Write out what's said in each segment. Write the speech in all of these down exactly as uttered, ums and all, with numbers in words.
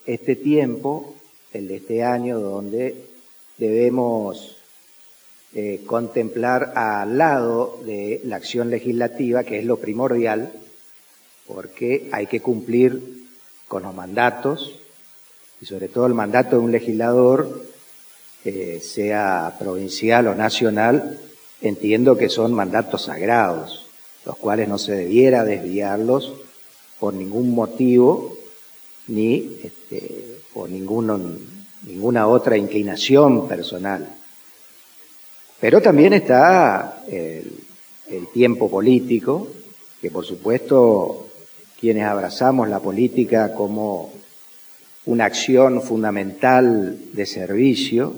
este tiempo, el de este año, donde debemos eh, contemplar al lado de la acción legislativa, que es lo primordial, porque hay que cumplir con los mandatos, y sobre todo el mandato de un legislador, eh, sea provincial o nacional, entiendo que son mandatos sagrados, los cuales no se debiera desviarlos por ningún motivo, ni este, por ningún, ninguna otra inclinación personal. Pero también está el, el tiempo político, que por supuesto quienes abrazamos la política como una acción fundamental de servicio,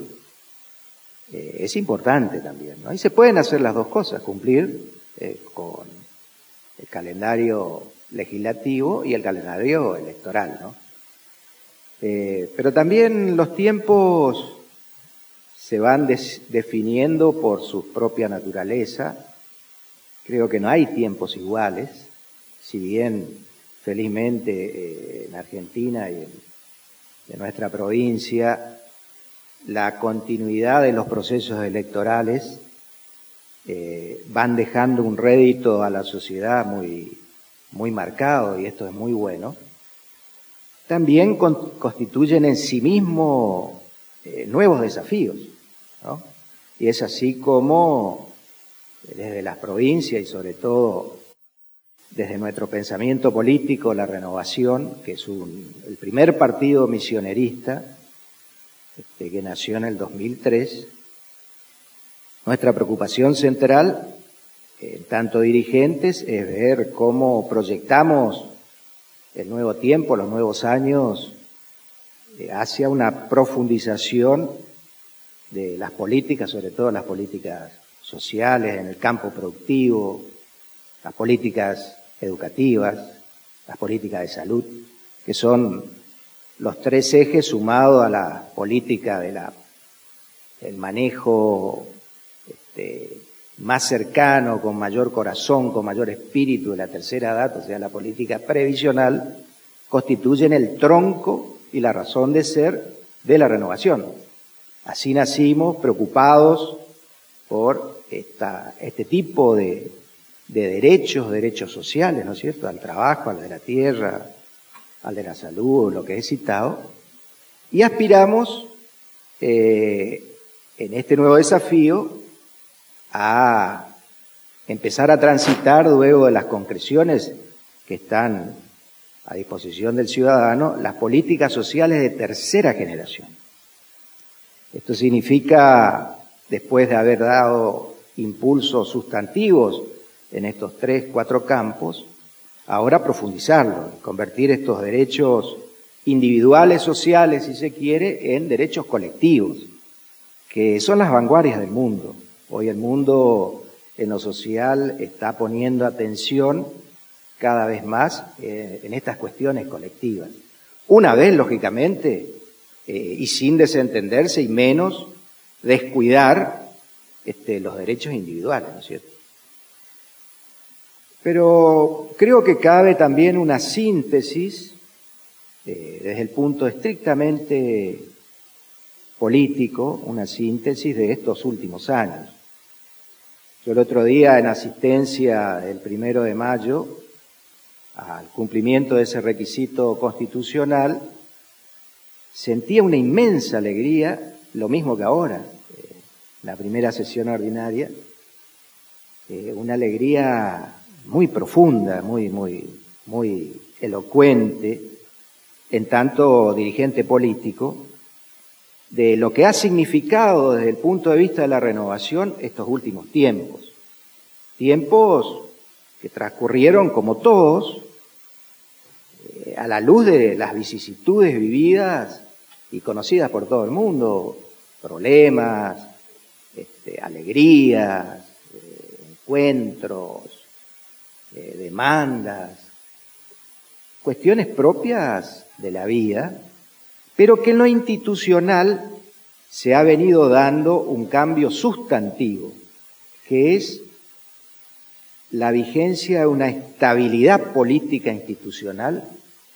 eh, es importante también, ¿no? Y se pueden hacer las dos cosas, cumplir eh, con el calendario legislativo y el calendario electoral, ¿no? Eh, pero también los tiempos se van des- definiendo por su propia naturaleza. Creo que no hay tiempos iguales, si bien felizmente eh, en Argentina y en, en nuestra provincia la continuidad de los procesos electorales eh, van dejando un rédito a la sociedad muy, muy marcado, y esto es muy bueno. También con, constituyen en sí mismo eh, nuevos desafíos, ¿no? Y es así como desde las provincias y sobre todo desde nuestro pensamiento político, La Renovación, que es un, el primer partido misionerista este, que nació en el dos mil tres, nuestra preocupación central, eh, tanto dirigentes, es ver cómo proyectamos el nuevo tiempo, los nuevos años, eh, hacia una profundización de las políticas, sobre todo las políticas sociales, en el campo productivo, las políticas educativas, las políticas de salud, que son los tres ejes sumados a la política de la, del manejo este, más cercano, con mayor corazón, con mayor espíritu de la tercera edad, o sea, la política previsional, constituyen el tronco y la razón de ser de la renovación. Así nacimos, preocupados por esta, este tipo de, de derechos, derechos sociales, ¿no es cierto?, al trabajo, al de la tierra, al de la salud, lo que he citado, y aspiramos eh, en este nuevo desafío a empezar a transitar, luego de las concreciones que están a disposición del ciudadano, las políticas sociales de tercera generación. Esto significa, después de haber dado impulsos sustantivos en estos tres, cuatro campos, ahora profundizarlo, convertir estos derechos individuales, sociales, si se quiere, en derechos colectivos, que son las vanguardias del mundo. Hoy el mundo en lo social está poniendo atención cada vez más eh, en estas cuestiones colectivas. Una vez, lógicamente, eh, y sin desentenderse y menos descuidar este, los derechos individuales, ¿no es cierto? Pero creo que cabe también una síntesis eh, desde el punto estrictamente político, una síntesis de estos últimos años. Yo el otro día, en asistencia del primero de mayo, al cumplimiento de ese requisito constitucional, sentía una inmensa alegría, lo mismo que ahora, eh, la primera sesión ordinaria, eh, una alegría muy profunda, muy, muy, muy elocuente, en tanto dirigente político, de lo que ha significado desde el punto de vista de la renovación estos últimos tiempos. Tiempos que transcurrieron, como todos, eh, a la luz de las vicisitudes vividas y conocidas por todo el mundo, problemas, este, alegrías, eh, encuentros, eh, demandas, cuestiones propias de la vida, pero que en lo institucional se ha venido dando un cambio sustantivo, que es la vigencia de una estabilidad política institucional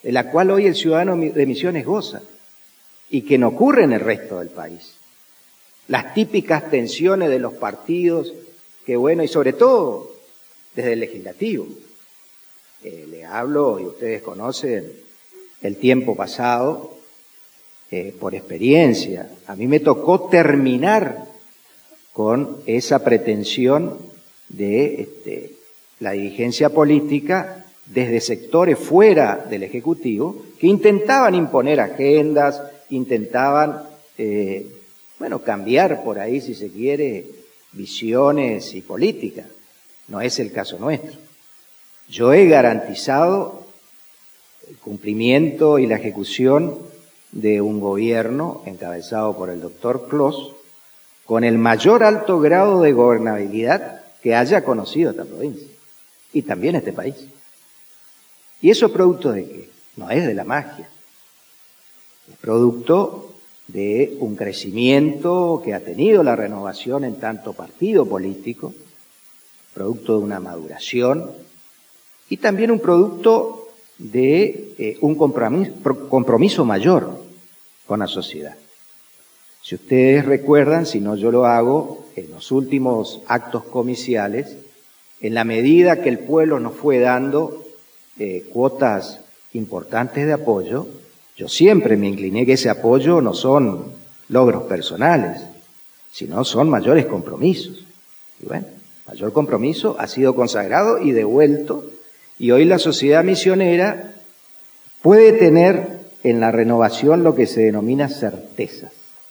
de la cual hoy el ciudadano de Misiones goza y que no ocurre en el resto del país. Las típicas tensiones de los partidos, que bueno, y sobre todo desde el legislativo. Eh, le hablo, y ustedes conocen el tiempo pasado, eh, por experiencia. A mí me tocó terminar con esa pretensión de este, la dirigencia política desde sectores fuera del Ejecutivo que intentaban imponer agendas, intentaban, eh, bueno, cambiar por ahí, si se quiere, visiones y políticas. No es el caso nuestro. Yo he garantizado el cumplimiento y la ejecución de un gobierno encabezado por el doctor Clos con el mayor alto grado de gobernabilidad que haya conocido esta provincia y también este país. ¿Y eso es producto de qué? No es de la magia. Es producto de un crecimiento que ha tenido la renovación en tanto partido político, producto de una maduración y también un producto de eh, un compromiso, compromiso mayor con la sociedad. Si ustedes recuerdan, si no yo lo hago, en los últimos actos comiciales, en la medida que el pueblo nos fue dando eh, cuotas importantes de apoyo, yo siempre me incliné que ese apoyo no son logros personales, sino son mayores compromisos. Y bueno, mayor compromiso ha sido consagrado y devuelto, y hoy la sociedad misionera puede tener en la renovación lo que se denomina certezas.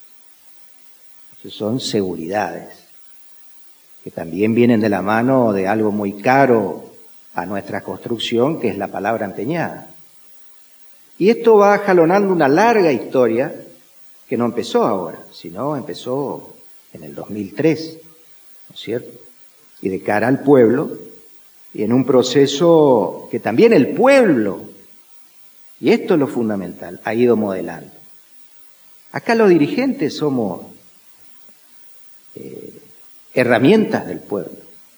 Son seguridades, que también vienen de la mano de algo muy caro a nuestra construcción, que es la palabra empeñada. Y esto va jalonando una larga historia que no empezó ahora, sino empezó en el dos mil tres, ¿no es cierto? Y de cara al pueblo, y en un proceso que también el pueblo, y esto es lo fundamental, ha ido modelando. Acá los dirigentes somos eh, herramientas del pueblo.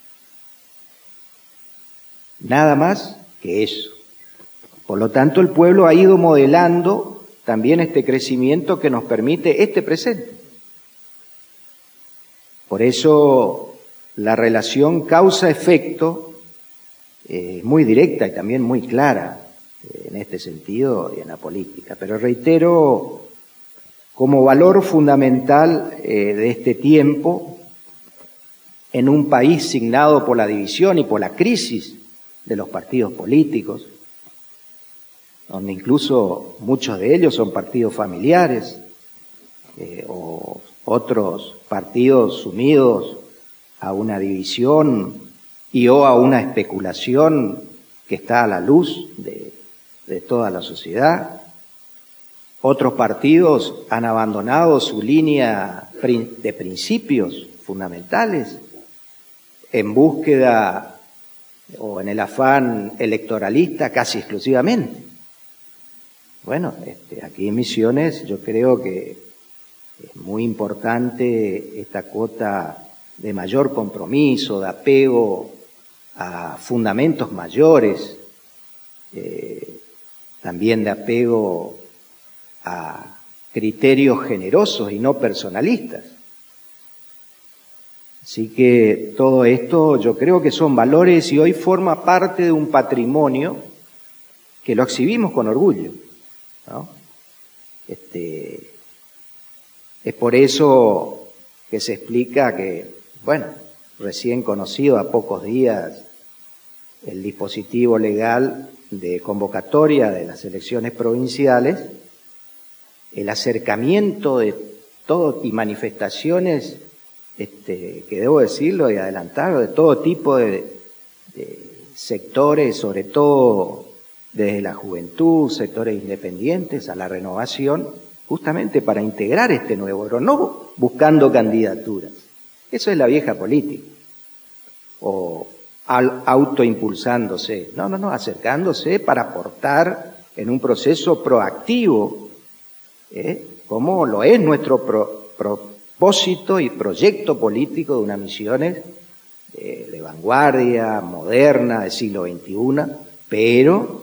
Nada más que eso. Por lo tanto, el pueblo ha ido modelando también este crecimiento que nos permite este presente. Por eso la relación causa-efecto es eh, muy directa y también muy clara eh, en este sentido y en la política. Pero reitero, como valor fundamental eh, de este tiempo, en un país signado por la división y por la crisis de los partidos políticos, donde incluso muchos de ellos son partidos familiares eh, o otros partidos sumidos a una división y o a una especulación que está a la luz de, de toda la sociedad. Otros partidos han abandonado su línea de principios fundamentales en búsqueda o en el afán electoralista casi exclusivamente. Bueno, este, aquí en Misiones yo creo que es muy importante esta cuota de mayor compromiso, de apego a fundamentos mayores, eh, también de apego a criterios generosos y no personalistas. Así que todo esto yo creo que son valores y hoy forma parte de un patrimonio que lo exhibimos con orgullo, ¿no? Este, es por eso que se explica que, bueno, recién conocido a pocos días el dispositivo legal de convocatoria de las elecciones provinciales, el acercamiento de todo y manifestaciones, este, que debo decirlo y adelantarlo, de todo tipo de, de sectores, sobre todo desde la juventud, sectores independientes, a la renovación, justamente para integrar este nuevo, pero no buscando candidaturas. Eso es la vieja política. O autoimpulsándose. No, no, no, acercándose para aportar en un proceso proactivo, ¿eh? como lo es nuestro pro, propósito y proyecto político de unas misiones de, de vanguardia, moderna, del siglo veintiuno, pero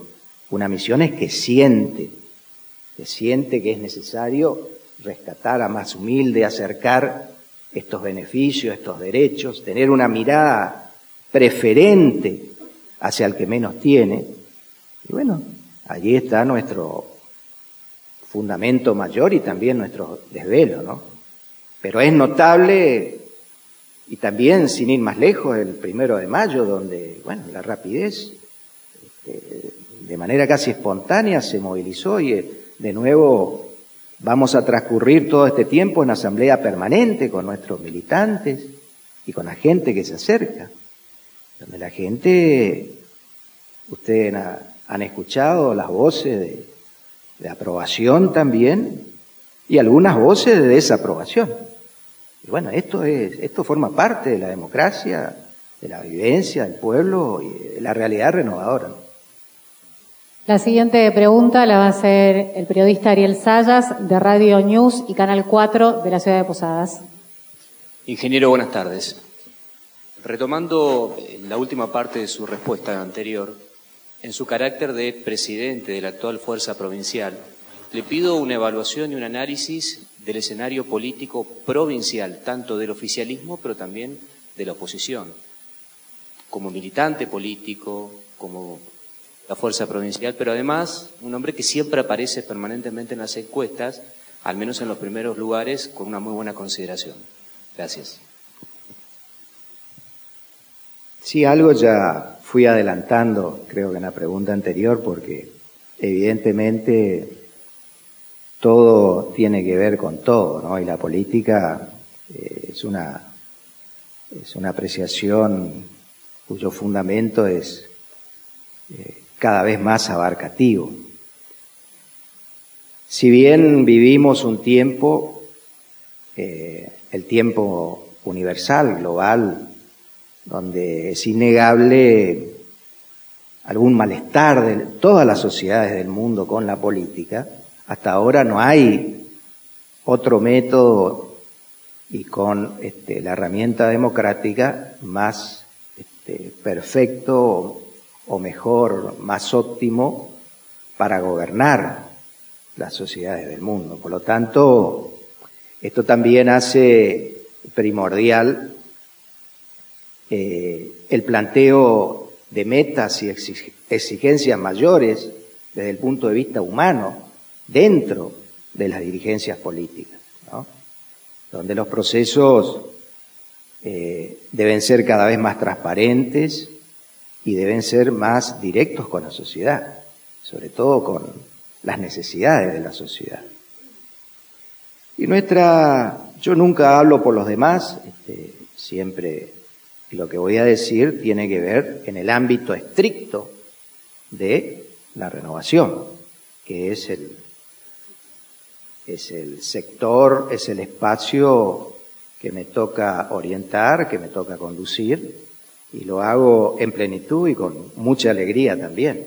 Una Misiones que siente, que siente que es necesario rescatar a más humilde, acercar estos beneficios, estos derechos, tener una mirada preferente hacia el que menos tiene. Y bueno, allí está nuestro fundamento mayor y también nuestro desvelo, ¿no? Pero es notable, y también sin ir más lejos, el primero de mayo, donde, bueno, la rapidez, este, de manera casi espontánea se movilizó y de nuevo vamos a transcurrir todo este tiempo en asamblea permanente con nuestros militantes y con la gente que se acerca, donde la gente, ustedes han escuchado las voces de, de aprobación también y algunas voces de desaprobación. Y bueno, esto es, esto forma parte de la democracia, de la vivencia del pueblo y de la realidad renovadora, ¿no? La siguiente pregunta la va a hacer el periodista Ariel Sayas, de Radio News y Canal cuatro de la ciudad de Posadas. Ingeniero, buenas tardes. Retomando la última parte de su respuesta anterior, en su carácter de presidente de la actual Fuerza Provincial, le pido una evaluación y un análisis del escenario político provincial, tanto del oficialismo, pero también de la oposición. Como militante político, como la Fuerza Provincial, pero además un hombre que siempre aparece permanentemente en las encuestas, al menos en los primeros lugares, con una muy buena consideración. Gracias. Sí, algo ya fui adelantando, creo que en la pregunta anterior, porque evidentemente todo tiene que ver con todo, ¿no? Y la política eh, es una, es una apreciación cuyo fundamento es eh, cada vez más abarcativo. Si bien vivimos un tiempo, eh, el tiempo universal, global, donde es innegable algún malestar de todas las sociedades del mundo con la política, hasta ahora no hay otro método y con este, la herramienta democrática más este, perfecto o mejor, más óptimo para gobernar las sociedades del mundo. Por lo tanto, esto también hace primordial eh, el planteo de metas y exigencias mayores desde el punto de vista humano dentro de las dirigencias políticas, ¿no? Donde los procesos eh, deben ser cada vez más transparentes y deben ser más directos con la sociedad, sobre todo con las necesidades de la sociedad. Y nuestra, yo nunca hablo por los demás, este, siempre lo que voy a decir tiene que ver en el ámbito estricto de la renovación, que es el, es el sector, es el espacio que me toca orientar, que me toca conducir, y lo hago en plenitud y con mucha alegría también.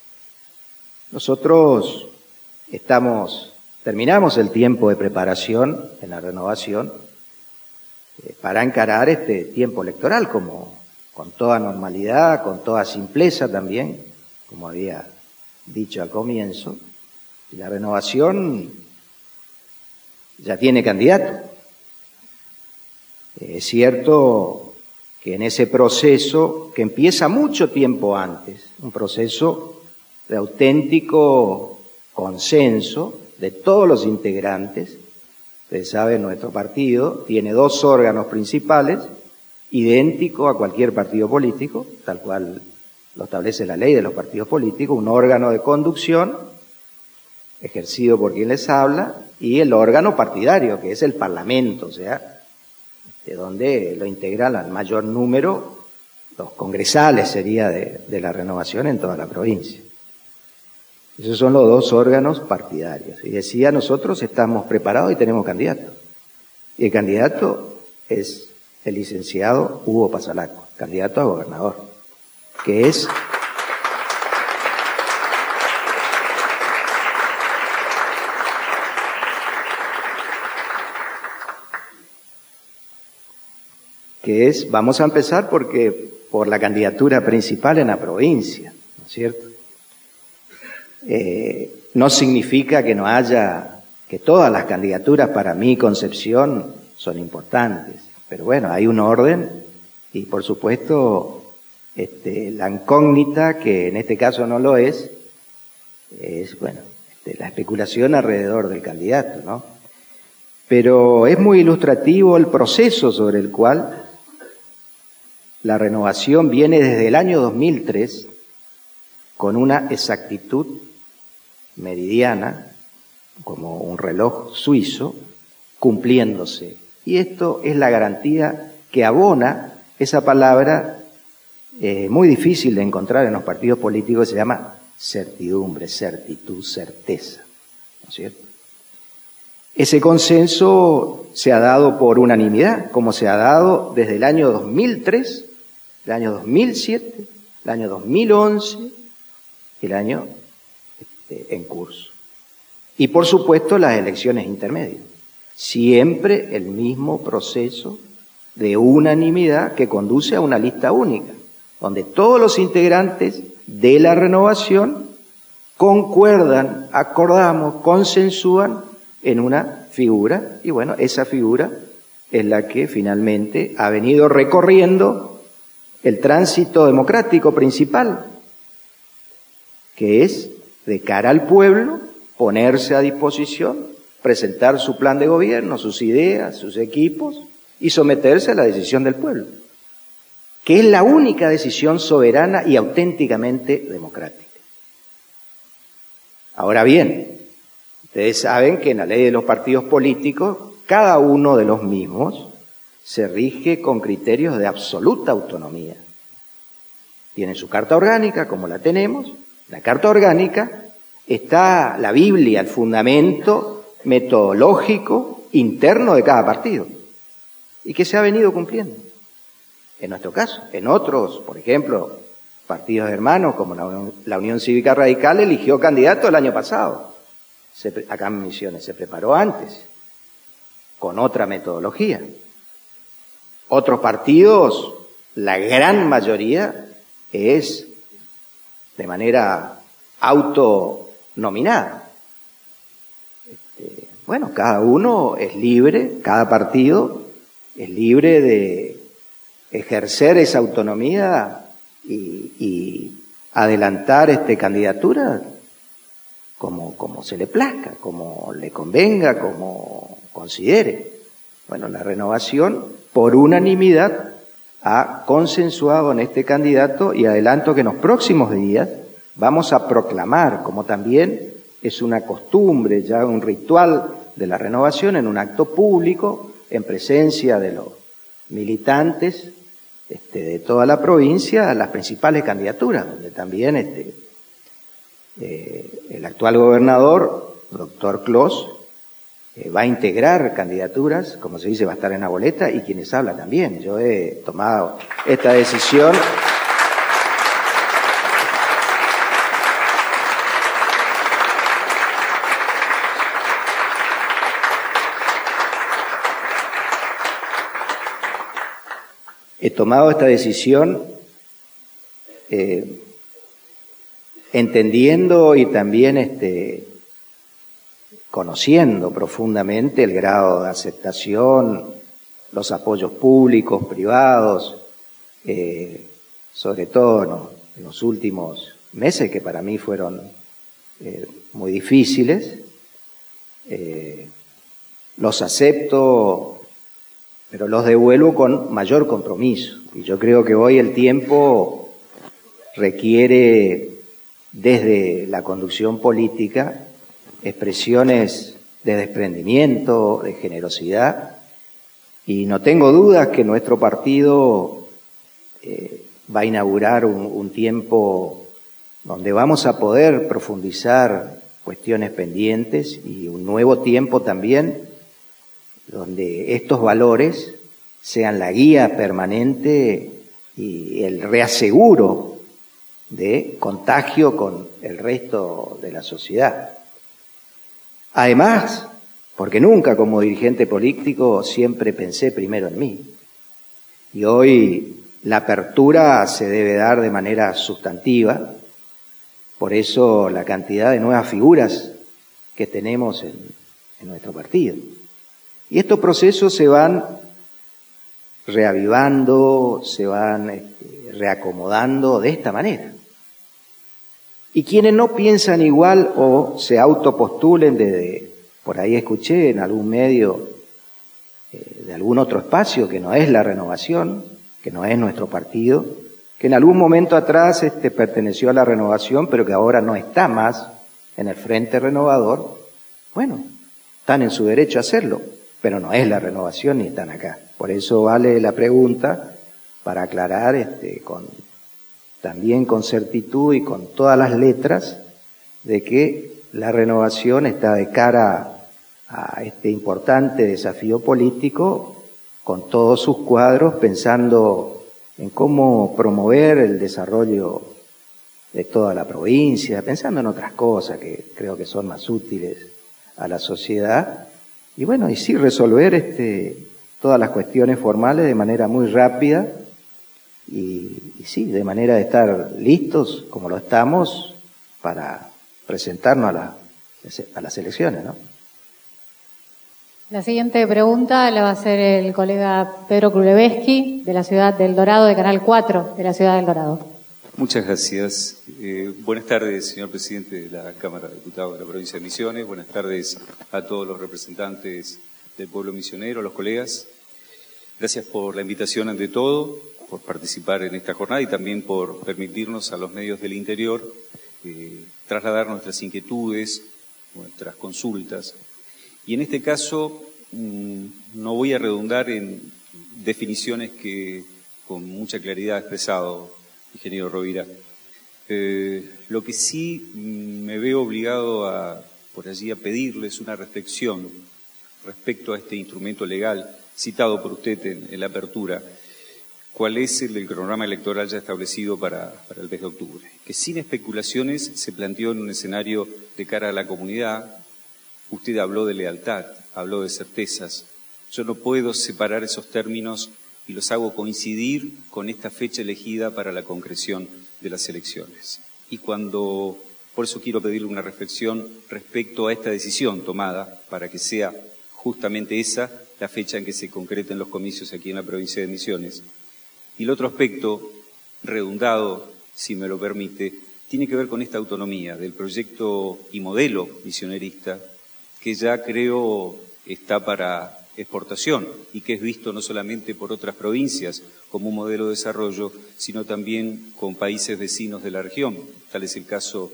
Nosotros estamos, terminamos el tiempo de preparación en la renovación eh, para encarar este tiempo electoral como con toda normalidad, con toda simpleza también, como había dicho al comienzo. Y la renovación ya tiene candidato. Eh, es cierto que en ese proceso, que empieza mucho tiempo antes, un proceso de auténtico consenso de todos los integrantes. Ustedes saben, nuestro partido tiene dos órganos principales, idénticos a cualquier partido político, tal cual lo establece la ley de los partidos políticos, un órgano de conducción, ejercido por quien les habla, y el órgano partidario, que es el Parlamento, o sea, de donde lo integran al mayor número, los congresales sería de, de la renovación en toda la provincia. Esos son los dos órganos partidarios. Y decía, nosotros estamos preparados y tenemos candidato. Y el candidato es el licenciado Hugo Pasalaco, candidato a gobernador, que es... que es, vamos a empezar porque por la candidatura principal en la provincia, ¿no es cierto? eh, no significa que no haya, que todas las candidaturas para mi concepción son importantes, pero bueno, hay un orden y por supuesto este, la incógnita, que en este caso no lo es, es bueno, este, la especulación alrededor del candidato, ¿no? Pero es muy ilustrativo el proceso sobre el cual la renovación viene desde el año dos mil tres con una exactitud meridiana, como un reloj suizo, cumpliéndose. Y esto es la garantía que abona esa palabra eh, muy difícil de encontrar en los partidos políticos, se llama certidumbre, certitud, certeza, ¿no es cierto? Ese consenso se ha dado por unanimidad, como se ha dado desde el año dos mil tres, el año dos mil siete, el año dos mil once, el año este, en curso. Y por supuesto las elecciones intermedias. Siempre el mismo proceso de unanimidad que conduce a una lista única, donde todos los integrantes de la renovación concuerdan, acordamos, consensúan en una figura, y bueno, esa figura es la que finalmente ha venido recorriendo el tránsito democrático principal, que es de cara al pueblo, ponerse a disposición, presentar su plan de gobierno, sus ideas, sus equipos, y someterse a la decisión del pueblo, que es la única decisión soberana y auténticamente democrática. Ahora bien, ustedes saben que en la ley de los partidos políticos, cada uno de los mismos se rige con criterios de absoluta autonomía. Tienen su carta orgánica, como la tenemos. La carta orgánica está la Biblia, el fundamento metodológico interno de cada partido, y que se ha venido cumpliendo. En nuestro caso, en otros, por ejemplo, partidos hermanos como la Unión, la Unión Cívica Radical eligió candidato el año pasado. Se, acá en Misiones se preparó antes, con otra metodología. Otros partidos, la gran mayoría, es de manera autonominada. Este, bueno, cada uno es libre, cada partido es libre de ejercer esa autonomía y, y adelantar este candidatura como, como se le plazca, como le convenga, como considere. Bueno, la renovación, por unanimidad, ha consensuado en este candidato, y adelanto que en los próximos días vamos a proclamar, como también es una costumbre, ya un ritual de la renovación, en un acto público, en presencia de los militantes este, de toda la provincia, las principales candidaturas, donde también este, eh, el actual gobernador, doctor Clos, eh, va a integrar candidaturas, como se dice, va a estar en la boleta, y quienes hablan también. Yo he tomado esta decisión He tomado esta decisión eh, entendiendo y también este, conociendo profundamente el grado de aceptación, los apoyos públicos, privados, eh, sobre todo ¿no? en los últimos meses, que para mí fueron eh, muy difíciles. Eh, los acepto, pero los devuelvo con mayor compromiso. Y yo creo que hoy el tiempo requiere, desde la conducción política, expresiones de desprendimiento, de generosidad, y no tengo dudas que nuestro partido eh, va a inaugurar un, un tiempo donde vamos a poder profundizar cuestiones pendientes, y un nuevo tiempo también donde estos valores sean la guía permanente y el reaseguro de contagio con el resto de la sociedad. Además, porque nunca como dirigente político siempre pensé primero en mí, y hoy la apertura se debe dar de manera sustantiva, Por eso la cantidad de nuevas figuras que tenemos en, en nuestro partido. Y estos procesos se van reavivando, se van este, reacomodando de esta manera. Y quienes no piensan igual o se autopostulen desde, por ahí escuché en algún medio, eh, de algún otro espacio que no es la Renovación, que no es nuestro partido, que en algún momento atrás este, perteneció a la Renovación, pero que ahora no está más en el Frente Renovador, bueno, están en su derecho a hacerlo, pero no es la Renovación ni están acá. Por eso vale la pregunta para aclarar este, con, también con certitud y con todas las letras de que la Renovación está de cara a este importante desafío político con todos sus cuadros, pensando en cómo promover el desarrollo de toda la provincia, pensando en otras cosas que creo que son más útiles a la sociedad, y bueno, y sí resolver este, todas las cuestiones formales de manera muy rápida, y, y sí, de manera de estar listos, como lo estamos, para presentarnos a, la, a las elecciones, ¿no? La siguiente pregunta la va a hacer el colega Pedro Krulewski, de la ciudad del Dorado, de Canal cuatro, de la ciudad del Dorado. Muchas gracias. Eh, buenas tardes, señor presidente de la Cámara de Diputados de la provincia de Misiones. Buenas tardes a todos los representantes del pueblo misionero, los colegas. Gracias por la invitación ante todo, por participar en esta jornada y también por permitirnos a los medios del interior eh, trasladar nuestras inquietudes, nuestras consultas. Y en este caso mmm, no voy a redundar en definiciones que con mucha claridad ha expresado ingeniero Rovira. Eh, lo que sí me veo obligado a, por allí, a pedirles una reflexión respecto a este instrumento legal citado por usted en, en la apertura. ¿Cuál es el, el cronograma electoral ya establecido para, para el mes de octubre? Que sin especulaciones se planteó en un escenario de cara a la comunidad. Usted habló de lealtad, habló de certezas. Yo no puedo separar esos términos y los hago coincidir con esta fecha elegida para la concreción de las elecciones. Y cuando, por eso quiero pedirle una reflexión respecto a esta decisión tomada, para que sea justamente esa la fecha en que se concreten los comicios aquí en la provincia de Misiones. Y el otro aspecto, redundado, si me lo permite, tiene que ver con esta autonomía del proyecto y modelo misionerista, que ya creo está para exportación y que es visto no solamente por otras provincias como un modelo de desarrollo, sino también con países vecinos de la región. Tal es el caso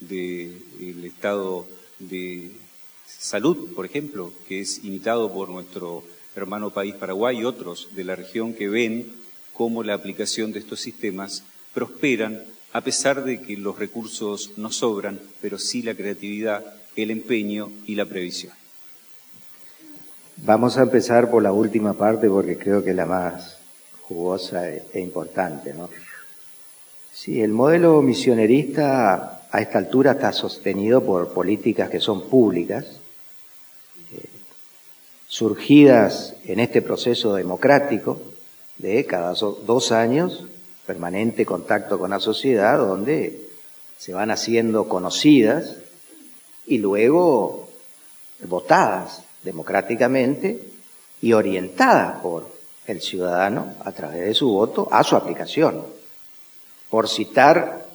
del estado de salud, por ejemplo, que es imitado por nuestro hermano país Paraguay y otros de la región que ven cómo la aplicación de estos sistemas prosperan a pesar de que los recursos no sobran, pero sí la creatividad, el empeño y la previsión. Vamos a empezar por la última parte porque creo que es la más jugosa e importante, ¿no? Sí, el modelo misionerista a esta altura está sostenido por políticas que son públicas, eh, surgidas en este proceso democrático de cada dos años, permanente contacto con la sociedad, donde se van haciendo conocidas y luego votadas democráticamente y orientada por el ciudadano a través de su voto a su aplicación. Por citar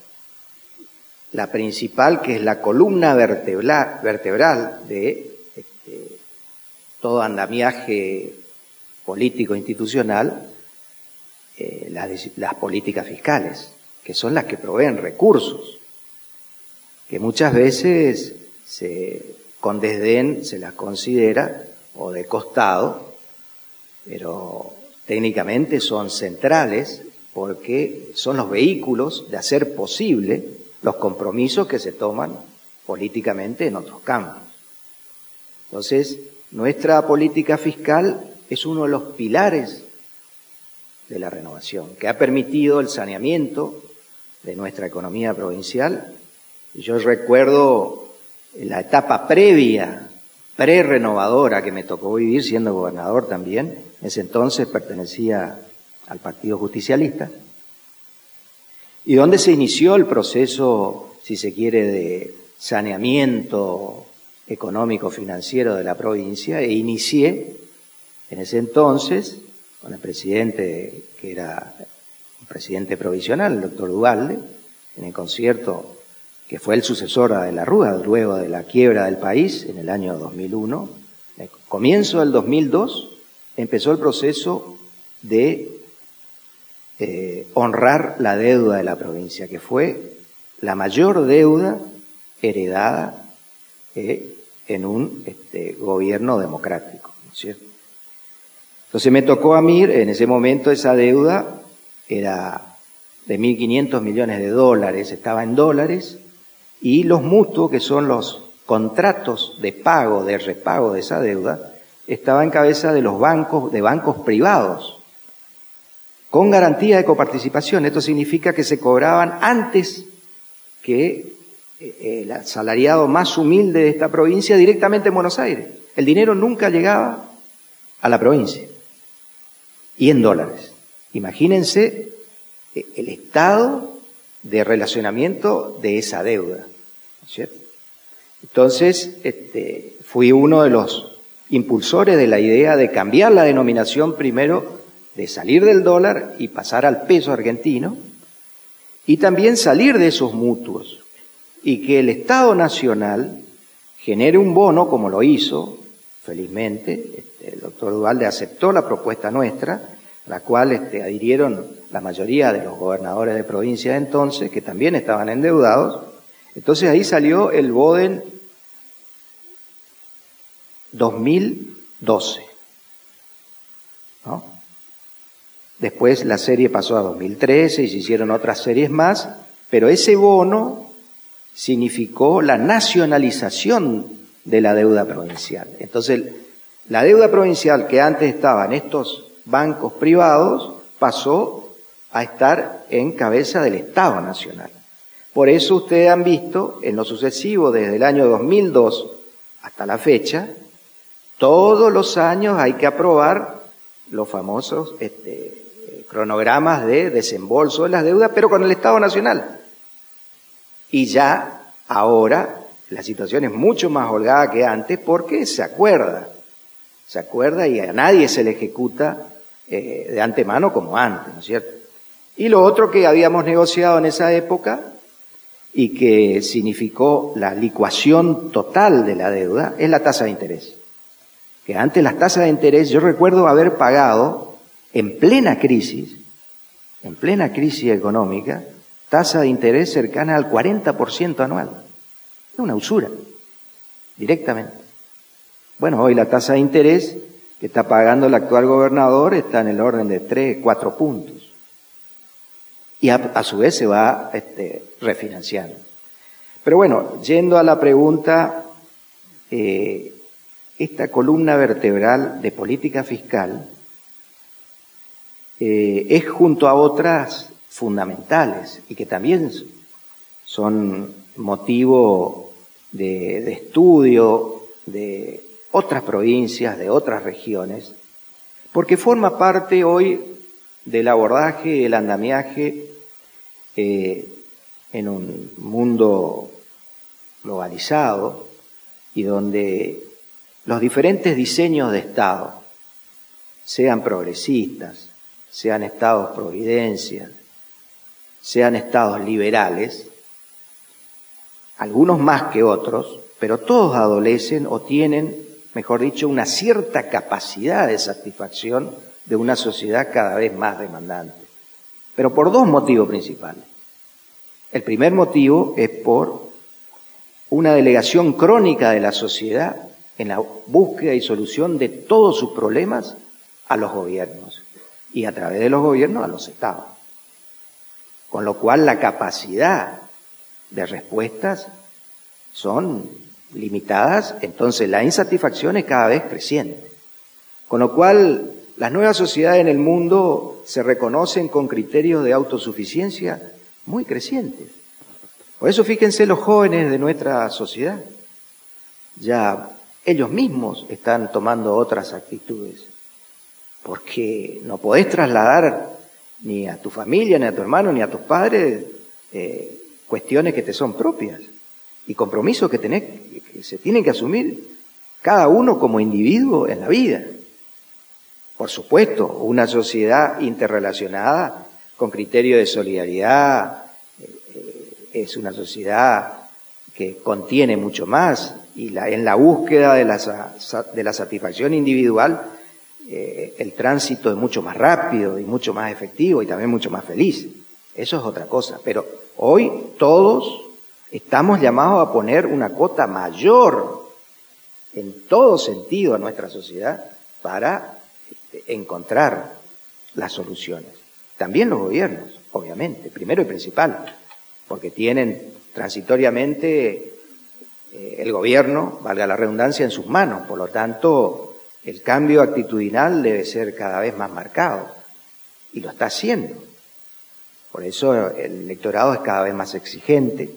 la principal, que es la columna vertebral, vertebral de este, todo andamiaje político institucional, eh, las, las políticas fiscales, que son las que proveen recursos, que muchas veces se con desdén se las considera o de costado, pero técnicamente son centrales porque son los vehículos de hacer posible los compromisos que se toman políticamente en otros campos. Entonces, nuestra política fiscal es uno de los pilares de la renovación, que ha permitido el saneamiento de nuestra economía provincial. Y yo recuerdo la etapa previa, pre-renovadora que me tocó vivir siendo gobernador también, en ese entonces pertenecía al Partido Justicialista, y donde se inició el proceso, si se quiere, de saneamiento económico-financiero de la provincia, e inicié en ese entonces con el presidente, que era un presidente provisional, el doctor Duhalde, en el concierto que fue el sucesor de la Rúa, luego de la quiebra del país en el año dos mil uno. En el comienzo del dos mil dos empezó el proceso de eh, honrar la deuda de la provincia, que fue la mayor deuda heredada eh, en un este, gobierno democrático, ¿no es cierto? Entonces me tocó a mí, en ese momento esa deuda era de mil quinientos millones de dólares, estaba en dólares, y los mutuos, que son los contratos de pago, de repago de esa deuda, estaba en cabeza de los bancos, de bancos privados, con garantía de coparticipación. Esto significa que se cobraban antes que el asalariado más humilde de esta provincia directamente en Buenos Aires. El dinero nunca llegaba a la provincia, y en dólares. Imagínense el estado de relacionamiento de esa deuda, ¿no es cierto? Entonces, este, fui uno de los impulsores de la idea de cambiar la denominación primero, de salir del dólar y pasar al peso argentino, y también salir de esos mutuos, y que el Estado Nacional genere un bono, como lo hizo, felizmente. Este, el doctor Duhalde aceptó la propuesta nuestra, a la cual este, adhirieron la mayoría de los gobernadores de provincia de entonces, que también estaban endeudados. Entonces ahí salió el BODEN dos mil doce, ¿no? Después la serie pasó a dos mil trece y se hicieron otras series más, pero ese bono significó la nacionalización de la deuda provincial. Entonces, la deuda provincial que antes estaba en estos bancos privados pasó a estar en cabeza del Estado Nacional. Por eso ustedes han visto en lo sucesivo, desde el año dos mil dos hasta la fecha, todos los años hay que aprobar los famosos este, cronogramas de desembolso de las deudas, pero con el Estado Nacional. Y ya ahora la situación es mucho más holgada que antes, porque se acuerda, se acuerda y a nadie se le ejecuta eh, de antemano como antes, ¿no es cierto? Y lo otro que habíamos negociado en esa época y que significó la licuación total de la deuda es la tasa de interés. Que antes las tasas de interés, yo recuerdo haber pagado en plena crisis, en plena crisis económica, tasa de interés cercana al cuarenta por ciento anual. Es una usura, directamente. Bueno, hoy la tasa de interés que está pagando el actual gobernador está en el orden de tres, cuatro puntos. Y a, a su vez se va este, refinanciando. Pero bueno, yendo a la pregunta, eh, esta columna vertebral de política fiscal eh, es junto a otras fundamentales y que también son motivo de, de estudio de otras provincias, de otras regiones, porque forma parte hoy del abordaje, el andamiaje eh, en un mundo globalizado y donde los diferentes diseños de Estado, sean progresistas, sean estados providencia, sean estados liberales, algunos más que otros, pero todos adolecen o tienen, mejor dicho, una cierta capacidad de satisfacción de una sociedad cada vez más demandante. Pero por dos motivos principales. El primer motivo es por una delegación crónica de la sociedad en la búsqueda y solución de todos sus problemas a los gobiernos y a través de los gobiernos a los estados. Con lo cual la capacidad de respuestas son limitadas, entonces la insatisfacción es cada vez creciente. Con lo cual las nuevas sociedades en el mundo se reconocen con criterios de autosuficiencia muy crecientes. Por eso fíjense los jóvenes de nuestra sociedad, ya ellos mismos están tomando otras actitudes, porque no podés trasladar ni a tu familia, ni a tu hermano, ni a tus padres, eh, cuestiones que te son propias y compromisos que, tenés, que se tienen que asumir cada uno como individuo en la vida. Por supuesto, una sociedad interrelacionada con criterio de solidaridad eh, es una sociedad que contiene mucho más y la, en la búsqueda de la, de la satisfacción individual eh, el tránsito es mucho más rápido y mucho más efectivo y también mucho más feliz. Eso es otra cosa, pero hoy todos estamos llamados a poner una cuota mayor en todo sentido a nuestra sociedad para este, encontrar las soluciones. También los gobiernos, obviamente, primero y principal, porque tienen transitoriamente eh, el gobierno, valga la redundancia, en sus manos. Por lo tanto, el cambio actitudinal debe ser cada vez más marcado y lo está haciendo. Por eso el electorado es cada vez más exigente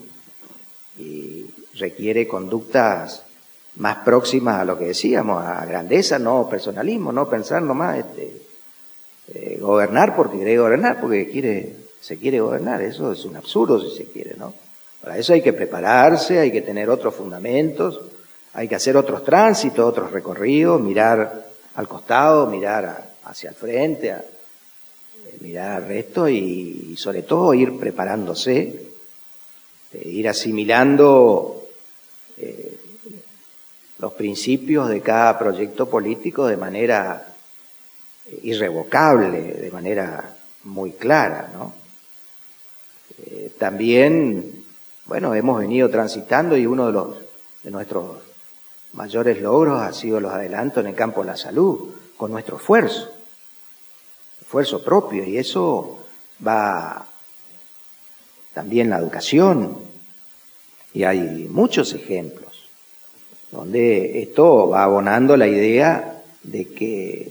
y requiere conductas más próximas a lo que decíamos, a grandeza, no personalismo, no pensar nomás este, eh, gobernar porque quiere gobernar, porque quiere, se quiere gobernar. Eso es un absurdo si se quiere, ¿no? Para eso hay que prepararse, hay que tener otros fundamentos, hay que hacer otros tránsitos, otros recorridos, mirar al costado, mirar a, hacia el frente, a, mirar al resto y, y sobre todo ir preparándose, eh, ir asimilando eh, los principios de cada proyecto político de manera irrevocable, de manera muy clara, ¿no? Eh, también, bueno, hemos venido transitando y uno de los de nuestros mayores logros ha sido los adelantos en el campo de la salud, con nuestro esfuerzo, esfuerzo propio, y eso va también la educación, y hay muchos ejemplos donde esto va abonando la idea de que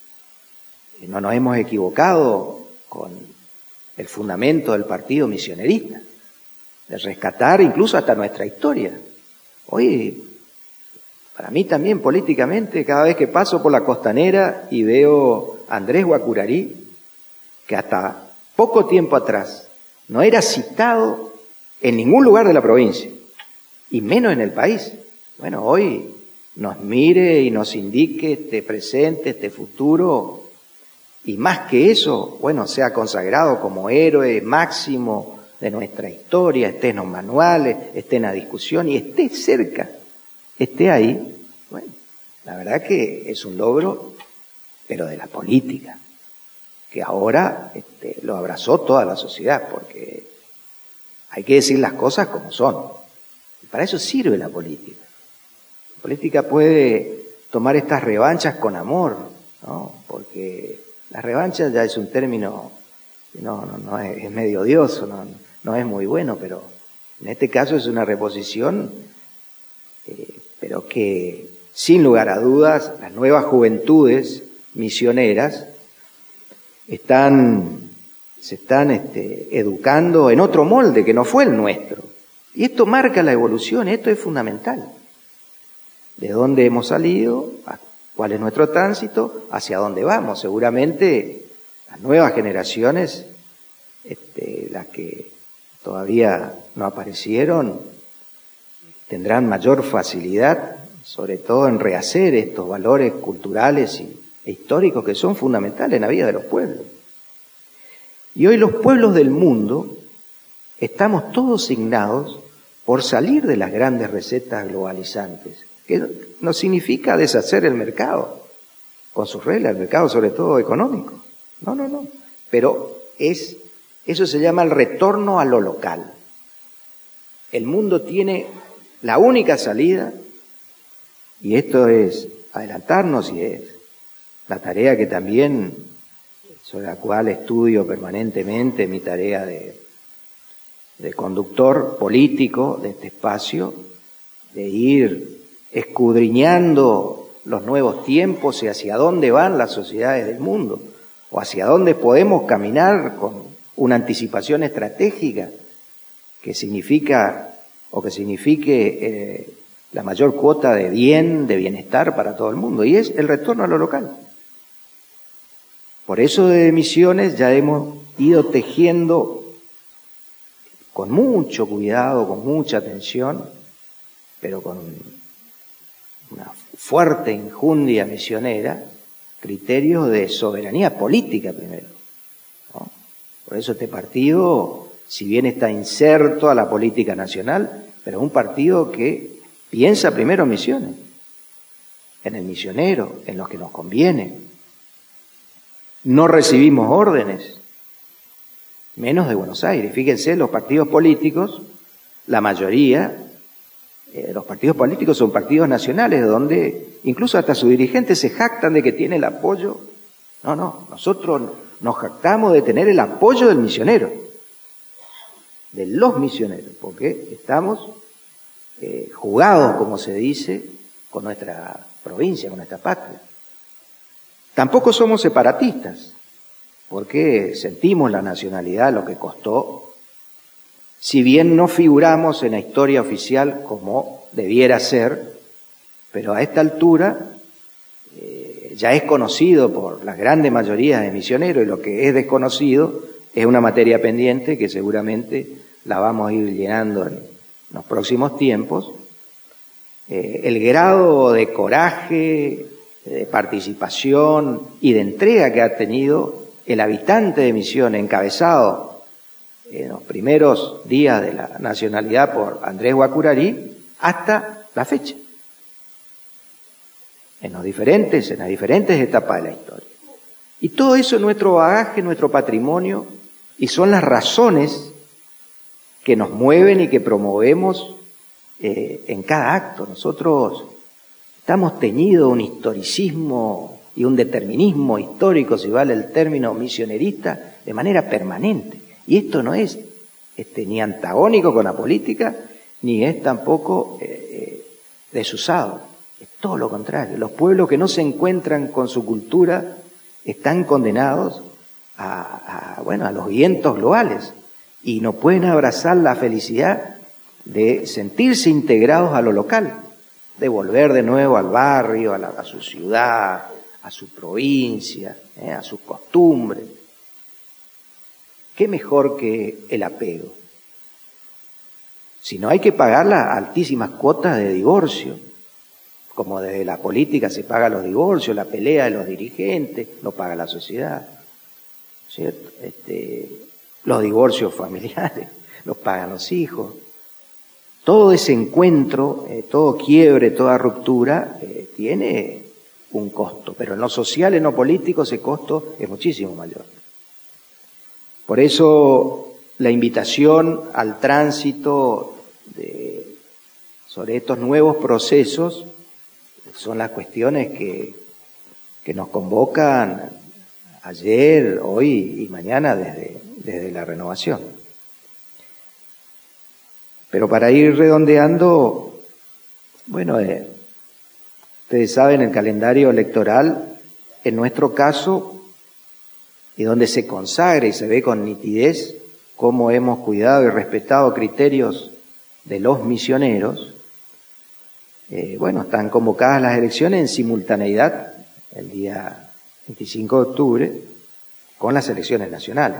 no nos hemos equivocado con el fundamento del partido misionerista, de rescatar incluso hasta nuestra historia. Hoy, para mí también políticamente, cada vez que paso por la Costanera y veo a Andrés Guacurarí, que hasta poco tiempo atrás no era citado en ningún lugar de la provincia, y menos en el país. Bueno, hoy nos mire y nos indique este presente, este futuro, y más que eso, bueno, sea consagrado como héroe máximo de nuestra historia, esté en los manuales, esté en la discusión y esté cerca, esté ahí. Bueno, la verdad que es un logro, pero de la política, que ahora este, lo abrazó toda la sociedad, porque hay que decir las cosas como son. Y para eso sirve la política. La política puede tomar estas revanchas con amor, ¿no? Porque la revancha ya es un término que no, no, no es, es medio odioso, no, no es muy bueno, pero en este caso es una reposición, eh, pero que sin lugar a dudas las nuevas juventudes misioneras están, se están este, educando en otro molde que no fue el nuestro. Y esto marca la evolución, esto es fundamental. De dónde hemos salido, cuál es nuestro tránsito, hacia dónde vamos. Seguramente las nuevas generaciones, este, las que todavía no aparecieron, tendrán mayor facilidad, sobre todo en rehacer estos valores culturales y, e históricos que son fundamentales en la vida de los pueblos. Y hoy los pueblos del mundo estamos todos signados por salir de las grandes recetas globalizantes, que no significa deshacer el mercado con sus reglas, el mercado sobre todo económico. No, no, no. Pero es, eso se llama el retorno a lo local. El mundo tiene la única salida, y esto es adelantarnos, y es la tarea que también, sobre la cual estudio permanentemente, mi tarea de, de conductor político de este espacio, de ir escudriñando los nuevos tiempos y hacia dónde van las sociedades del mundo, o hacia dónde podemos caminar con una anticipación estratégica que significa o que signifique eh, la mayor cuota de bien, de bienestar para todo el mundo, y es el retorno a lo local. Por eso de Misiones ya hemos ido tejiendo con mucho cuidado, con mucha atención, pero con una fuerte enjundia misionera, criterios de soberanía política primero, ¿no? Por eso este partido, si bien está inserto a la política nacional, pero es un partido que piensa primero en misiones, en el misionero, en los que nos conviene. No recibimos órdenes, menos de Buenos Aires. Fíjense, los partidos políticos, la mayoría, eh, los partidos políticos son partidos nacionales, donde incluso hasta sus dirigentes se jactan de que tiene el apoyo. No, no, nosotros nos jactamos de tener el apoyo del misionero, de los misioneros, porque estamos eh, jugados, como se dice, con nuestra provincia, con nuestra patria. Tampoco somos separatistas, porque sentimos la nacionalidad, lo que costó, si bien no figuramos en la historia oficial como debiera ser, pero a esta altura eh, ya es conocido por las grandes mayorías de misioneros, y lo que es desconocido es una materia pendiente que seguramente la vamos a ir llenando en los próximos tiempos. Eh, el grado de coraje, de participación y de entrega que ha tenido el habitante de Misiones, encabezado en los primeros días de la nacionalidad por Andrés Guacurarí, hasta la fecha, en los diferentes, en las diferentes etapas de la historia. Y todo eso es nuestro bagaje, nuestro patrimonio, y son las razones que nos mueven y que promovemos eh, en cada acto. Nosotros estamos teñidos de un historicismo y un determinismo histórico, si vale el término misionerista, de manera permanente. Y esto no es este, ni antagónico con la política, ni es tampoco eh, eh, desusado. Es todo lo contrario. Los pueblos que no se encuentran con su cultura están condenados a, a, bueno, a los vientos globales, y no pueden abrazar la felicidad de sentirse integrados a lo local, de volver de nuevo al barrio, a, la, a su ciudad, a su provincia, eh, a sus costumbres. ¿Qué mejor que el apego? Si no, hay que pagar las altísimas cuotas de divorcio, como desde la política se pagan los divorcios, la pelea de los dirigentes, lo paga la sociedad, ¿cierto? Este, los divorcios familiares, los pagan los hijos. Todo ese encuentro, eh, todo quiebre, toda ruptura, eh, tiene un costo, pero en lo social, en lo político, ese costo es muchísimo mayor. Por eso la invitación al tránsito de, sobre estos nuevos procesos son las cuestiones que, que nos convocan ayer, hoy y mañana desde, desde la renovación. Pero para ir redondeando, bueno, eh, ustedes saben, el calendario electoral, en nuestro caso, y donde se consagra y se ve con nitidez cómo hemos cuidado y respetado criterios de los misioneros, eh, bueno, están convocadas las elecciones en simultaneidad, el día veinticinco de octubre, con las elecciones nacionales,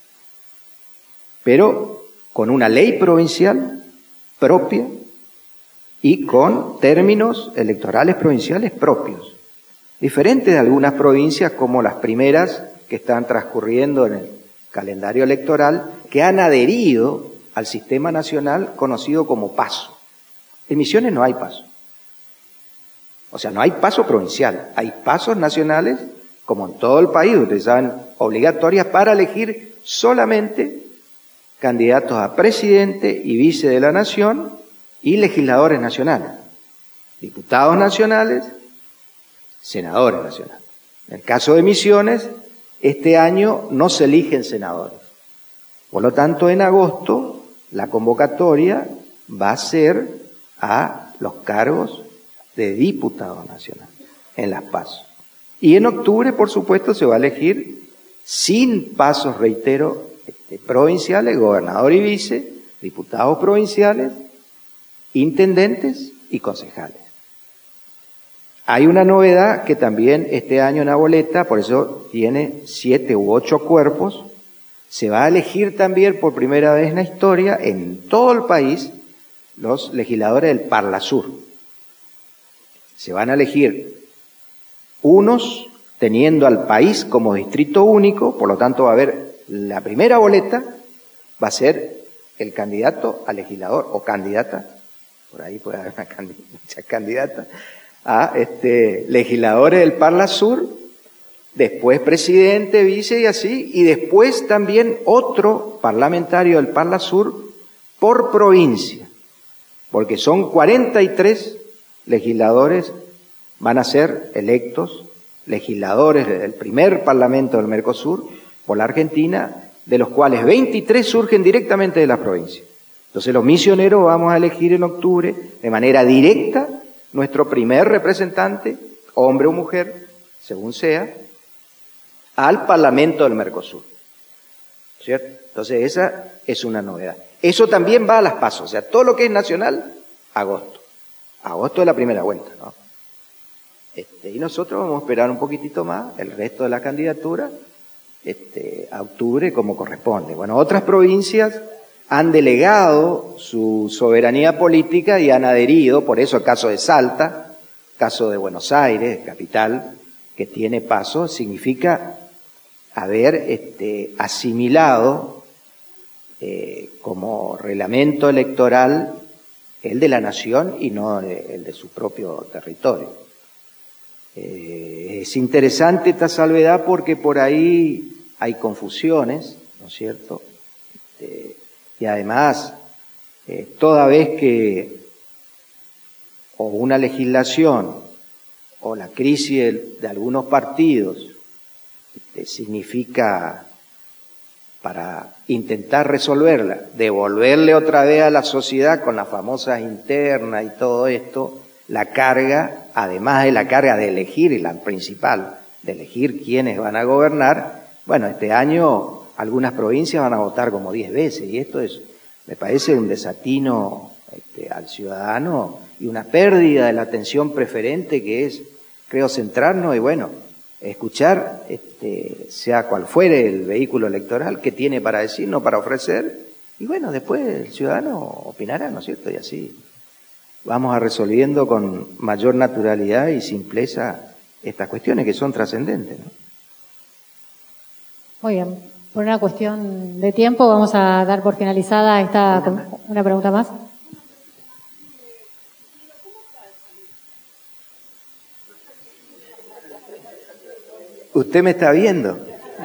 pero con una ley provincial propia y con términos electorales provinciales propios, diferentes de algunas provincias como las primeras que están transcurriendo en el calendario electoral, que han adherido al sistema nacional conocido como paso. En Misiones no hay paso. O sea, no hay paso provincial, hay pasos nacionales, como en todo el país, ustedes saben, obligatorias para elegir solamente candidatos a presidente y vice de la nación y legisladores nacionales, diputados nacionales, senadores nacionales. En el caso de Misiones, este año no se eligen senadores. Por lo tanto, en agosto, la convocatoria va a ser a los cargos de diputados nacionales en las PASO. Y en octubre, por supuesto, se va a elegir sin pasos, reitero, este, provinciales, gobernador y vice, diputados provinciales, intendentes y concejales. Hay una novedad que también este año en la boleta, por eso tiene siete u ocho cuerpos, se va a elegir también por primera vez en la historia, en todo el país, los legisladores del Parlasur. Se van a elegir unos teniendo al país como distrito único, por lo tanto va a haber la primera boleta, va a ser el candidato a legislador o candidata, por ahí puede haber una candidata, muchas candidatas, a este, legisladores del Parlasur, después presidente, vice y así, y después también otro parlamentario del Parlasur por provincia, porque son cuarenta y tres legisladores, van a ser electos legisladores del primer parlamento del Mercosur por la Argentina, de los cuales veintitrés surgen directamente de las provincias. Entonces los misioneros vamos a elegir en octubre de manera directa nuestro primer representante, hombre o mujer, según sea, al Parlamento del Mercosur. ¿Cierto? Entonces esa es una novedad. Eso también va a las PASO, o sea, todo lo que es nacional, agosto. Agosto es la primera vuelta, ¿no? Este, y nosotros vamos a esperar un poquitito más, el resto de la candidatura, este, a octubre como corresponde. Bueno, otras provincias han delegado su soberanía política y han adherido, por eso el caso de Salta, caso de Buenos Aires, capital, que tiene PASO, significa haber este, asimilado eh, como reglamento electoral el de la nación y no el de su propio territorio. Eh, es interesante esta salvedad porque por ahí hay confusiones, ¿no es cierto? Este, y además, eh, toda vez que o una legislación o la crisis de, de algunos partidos este, significa, para intentar resolverla, devolverle otra vez a la sociedad con las famosas internas y todo esto, la carga, además de la carga de elegir, la principal, de elegir quiénes van a gobernar, bueno, este año algunas provincias van a votar como diez veces, y esto es, me parece un desatino este, al ciudadano y una pérdida de la atención preferente que es, creo, centrarnos y bueno, escuchar, este, sea cual fuere el vehículo electoral que tiene para decirnos, para ofrecer, y bueno, después el ciudadano opinará, ¿no es cierto? Y así vamos a resolviendo con mayor naturalidad y simpleza estas cuestiones que son trascendentes, ¿no? Muy bien. Por una cuestión de tiempo vamos a dar por finalizada esta una, una pregunta más. ¿Usted me está viendo?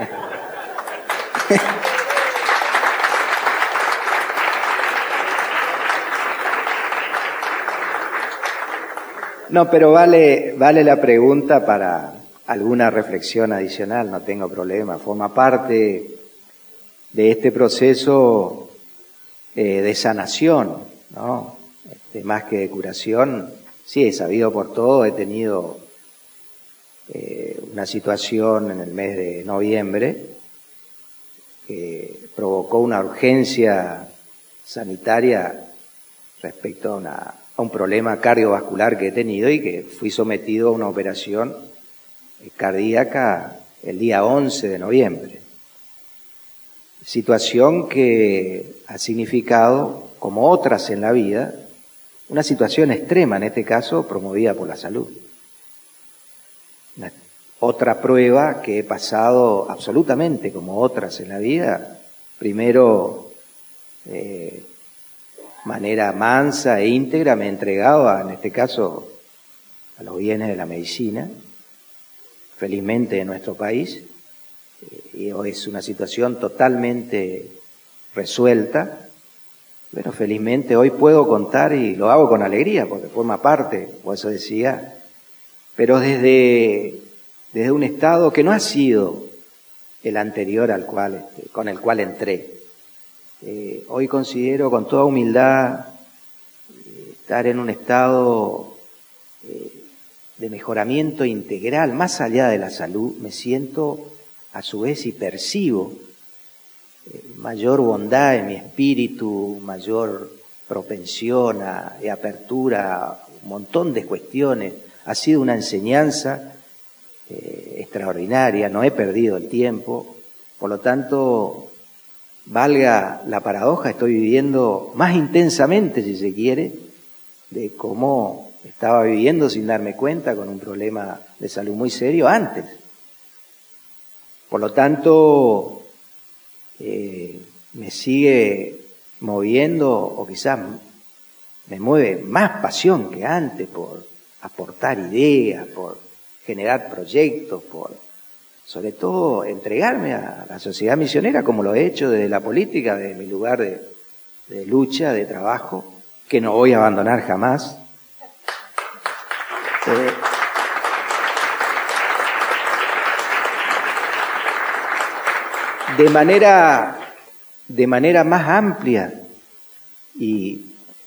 No, pero vale, vale la pregunta para alguna reflexión adicional, no tengo problema. Forma parte de este proceso eh, de sanación, ¿no? Este, más que de curación. Sí, he sabido por todo, he tenido eh, una situación en el mes de noviembre que provocó una urgencia sanitaria respecto a una a un problema cardiovascular que he tenido y que fui sometido a una operación cardíaca el día once de noviembre. Situación que ha significado, como otras en la vida, una situación extrema, en este caso promovida por la salud. Una, otra prueba que he pasado absolutamente como otras en la vida, primero eh, manera mansa e íntegra me he entregado, a, en este caso, a los bienes de la medicina, felizmente de nuestro país, y hoy es una situación totalmente resuelta. Bueno, felizmente hoy puedo contar y lo hago con alegría porque forma parte, por eso decía, pero desde, desde un estado que no ha sido el anterior al cual, este, con el cual entré. Eh, hoy considero con toda humildad eh, estar en un estado eh, de mejoramiento integral, más allá de la salud. Me siento a su vez y percibo eh, mayor bondad en mi espíritu, mayor propensión a, de apertura a un montón de cuestiones. Ha sido una enseñanza eh, extraordinaria, no he perdido el tiempo, por lo tanto valga la paradoja, estoy viviendo más intensamente, si se quiere, de cómo estaba viviendo sin darme cuenta con un problema de salud muy serio antes. Por lo tanto, eh, me sigue moviendo, o quizás me mueve más pasión que antes por aportar ideas, por generar proyectos, por sobre todo entregarme a la sociedad misionera como lo he hecho desde la política, desde mi lugar de, de lucha, de trabajo, que no voy a abandonar jamás. Eh, de manera, de manera más amplia y,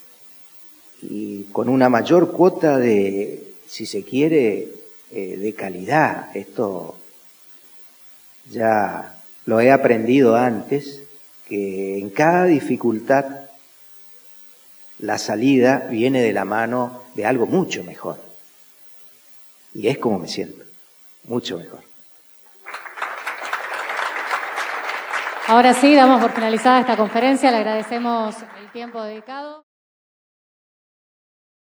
y con una mayor cuota de, si se quiere, eh, de calidad. Esto ya lo he aprendido antes, que en cada dificultad la salida viene de la mano de algo mucho mejor. Y es como me siento, mucho mejor. Ahora sí, damos por finalizada esta conferencia. Le agradecemos el tiempo dedicado.